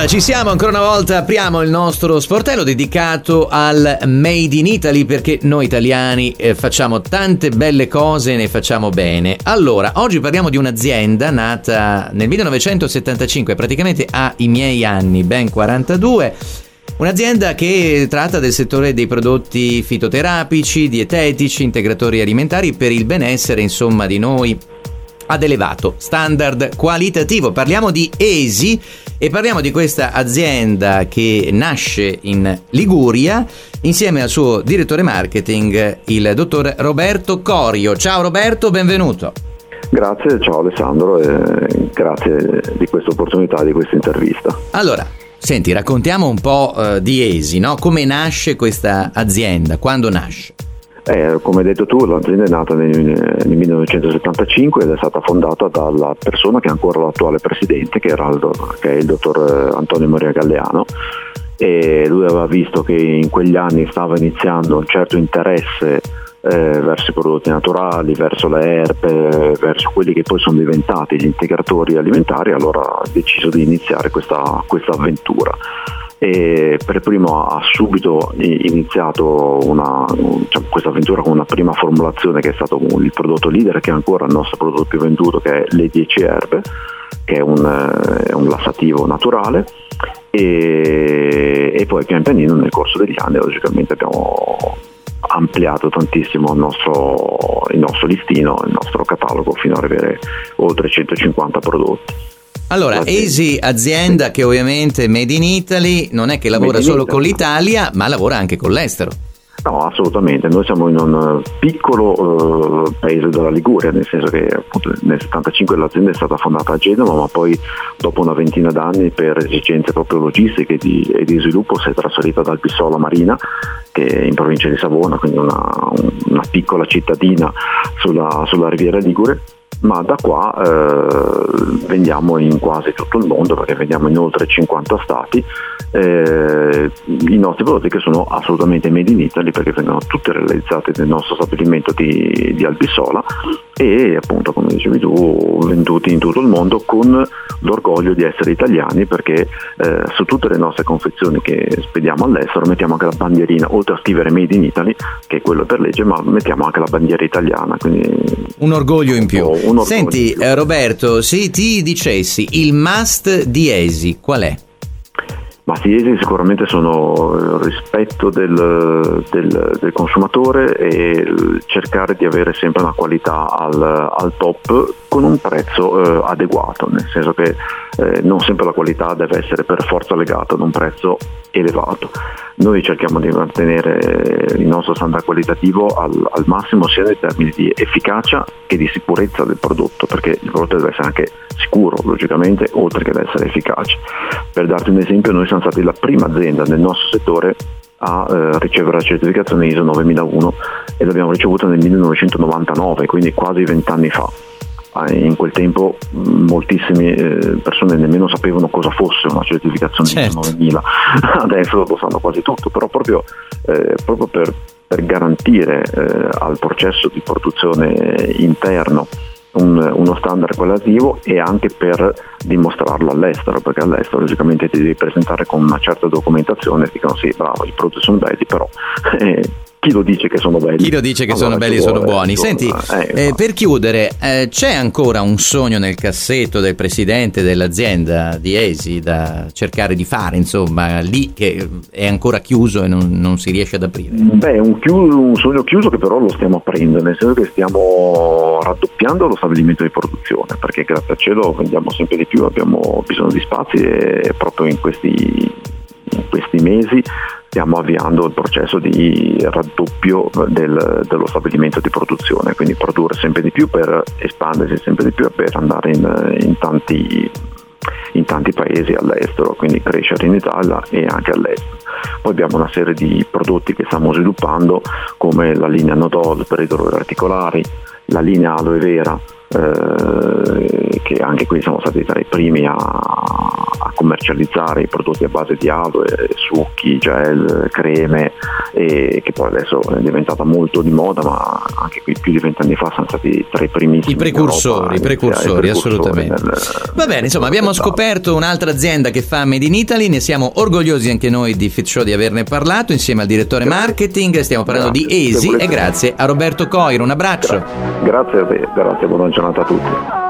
Allora, ci siamo ancora una volta, apriamo il nostro sportello dedicato al Made in Italy, perché noi italiani facciamo tante belle cose e ne facciamo bene. Allora, oggi parliamo di un'azienda nata nel 1975, praticamente ha i miei anni, ben 42. Un'azienda che tratta del settore dei prodotti fitoterapici, dietetici, integratori alimentari per il benessere, insomma, di noi ad elevato standard qualitativo. Parliamo di ESI e parliamo di questa azienda che nasce in Liguria insieme al suo direttore marketing, il dottor Roberto Corio. Ciao Roberto, benvenuto. Grazie, ciao Alessandro, e grazie di questa opportunità, di questa intervista. Allora, senti, raccontiamo un po' di ESI, no? Come nasce questa azienda? Quando nasce? Come hai detto tu, l'azienda è nata nel 1975 ed è stata fondata dalla persona che è ancora l'attuale presidente, che è il dottor Antonio Maria Galleano, e lui aveva visto che in quegli anni stava iniziando un certo interesse verso i prodotti naturali, verso le erbe, verso quelli che poi sono diventati gli integratori alimentari. Allora ha deciso di iniziare questa avventura. E per primo ha subito iniziato questa avventura con una prima formulazione che è stato il prodotto leader, che è ancora il nostro prodotto più venduto, che è le 10 erbe, che è un lassativo naturale, e poi pian pianino nel corso degli anni logicamente abbiamo ampliato tantissimo il nostro listino, il nostro catalogo, fino ad avere oltre 150 prodotti. Allora, ESI, azienda che ovviamente è Made in Italy, non è che lavora solo con l'Italia, ma lavora anche con l'estero. No, assolutamente, noi siamo in un piccolo paese della Liguria, nel senso che appunto nel 75 l'azienda è stata fondata a Genova, ma poi dopo una ventina d'anni, per esigenze proprio logistiche e di sviluppo, si è trasferita ad Albissola Marina, che è in provincia di Savona, quindi una piccola cittadina sulla riviera Ligure. Ma da qua vendiamo in quasi tutto il mondo, perché vendiamo in oltre 50 stati, i nostri prodotti, che sono assolutamente made in Italy, perché vengono tutti realizzati nel nostro stabilimento di Albissola e appunto, come dicevi tu, venduti in tutto il mondo con l'orgoglio di essere italiani, perché su tutte le nostre confezioni che spediamo all'estero mettiamo anche la bandierina, oltre a scrivere made in Italy, che è quello per legge, ma mettiamo anche la bandiera italiana, quindi un orgoglio in più. Senti Roberto, se ti dicessi il must di ESI, qual è? Ma sì, ESI sicuramente sono il rispetto del consumatore e cercare di avere sempre una qualità al top con un prezzo adeguato, nel senso che non sempre la qualità deve essere per forza legata ad un prezzo elevato. Noi cerchiamo di mantenere il nostro standard qualitativo al massimo, sia nei termini di efficacia che di sicurezza del prodotto, perché il prodotto deve essere anche sicuro, logicamente, oltre che deve essere efficace. Per darti un esempio, noi siamo stati la prima azienda nel nostro settore a ricevere la certificazione ISO 9001 e l'abbiamo ricevuta nel 1999, quindi quasi 20 anni fa. In quel tempo moltissime persone nemmeno sapevano cosa fosse una certificazione ISO 9000, adesso lo sanno quasi tutto, però proprio per garantire al processo di produzione interno uno standard qualitativo, e anche per dimostrarlo all'estero, perché all'estero logicamente ti devi presentare con una certa documentazione e dicono sì, bravo, i prodotti sono belli, però chi lo dice che sono belli? Chi lo dice che allora sono belli e sono buoni? Senti, per chiudere, c'è ancora un sogno nel cassetto del presidente dell'azienda di ESI da cercare di fare, insomma, lì, che è ancora chiuso e non si riesce ad aprire? Beh, un sogno chiuso che però lo stiamo aprendo, nel senso che stiamo raddoppiando lo stabilimento di produzione, perché grazie al cielo vendiamo sempre di più, abbiamo bisogno di spazi, e proprio in questi mesi stiamo avviando il processo di raddoppio dello stabilimento di produzione, quindi produrre sempre di più per espandersi sempre di più e per andare in tanti paesi all'estero, quindi crescere in Italia e anche all'estero. Poi abbiamo una serie di prodotti che stiamo sviluppando, come la linea Nodol per i dolori articolari, la linea Aloe Vera, che anche qui siamo stati tra i primi a commercializzare i prodotti a base di aloe, succhi, gel, creme e che poi adesso è diventata molto di moda, ma anche qui più di 20 anni fa sono stati tra i primissimi. I precursori, assolutamente. Va bene, insomma, abbiamo scoperto un'altra azienda che fa Made in Italy, ne siamo orgogliosi anche noi di Fit Show di averne parlato insieme al direttore marketing. Stiamo parlando di Easy e grazie a Roberto Coiro. Un abbraccio. Grazie a te, grazie, buona giornata a tutti.